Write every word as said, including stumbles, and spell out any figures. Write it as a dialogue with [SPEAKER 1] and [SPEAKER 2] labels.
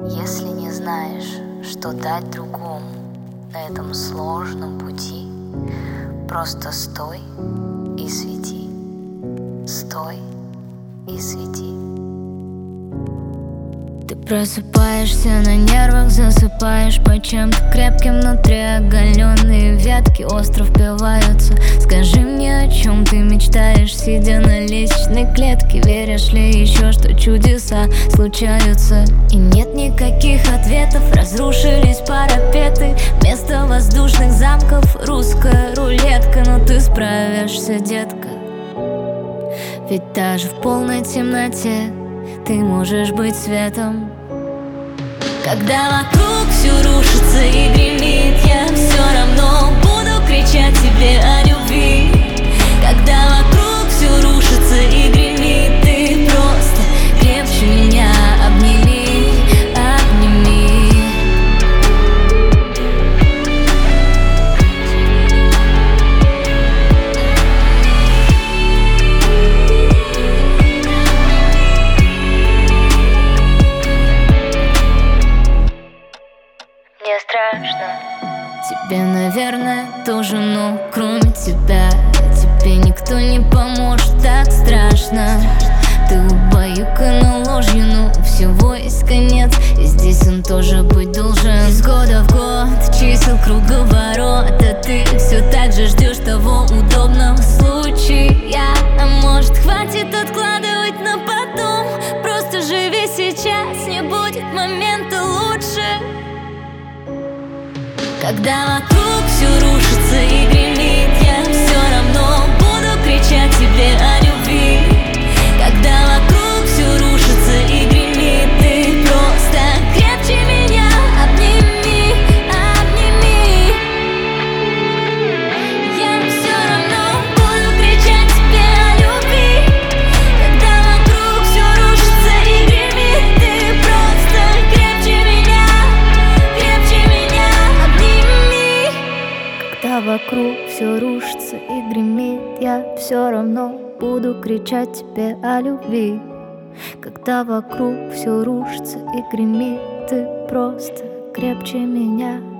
[SPEAKER 1] Если не знаешь, что дать другому на этом сложном пути, просто стой и свети, стой и свети.
[SPEAKER 2] Ты просыпаешься на нервах, засыпаешь по чем-то крепким. Внутри оголенные ветки остро впиваются. Скажи мне, о чем ты мечтаешь, сидя на лестничной клетке. Веришь ли еще, что чудеса случаются? И нет никаких ответов, разрушились парапеты. Вместо воздушных замков русская рулетка. Но ты справишься, детка, ведь даже в полной темноте ты можешь быть светом. Когда вокруг все рушится и гремит, я все равно буду кричать тебе о любви. Когда вокруг все рушится и гремит, ты просто крепче меня обними, обними.
[SPEAKER 1] Мне страшно.
[SPEAKER 2] Тебе, наверное, тоже, но кроме тебя тебе никто не поможет, так страшно. Ты убаюкана ложью, но у всего есть конец, и здесь он тоже быть должен. Из года в год чисел круговорот, а ты все так же ждешь того удобного случая. А может, хватит откладывать на потом? Просто живи сейчас, не будет момента лучше. Когда вокруг все рушится и гремит, я все равно буду кричать тебе о любви. Когда вокруг все рушится и гремит, ты просто крепче меня обними, обними. Я все равно буду кричать тебе о любви. Когда вокруг все рушится и гремит, ты просто крепче меня, крепче меня обними. Когда вокруг все рушится и гремит, я все равно буду кричать тебе о любви. Когда вокруг все рушится и гремит, ты просто крепче меня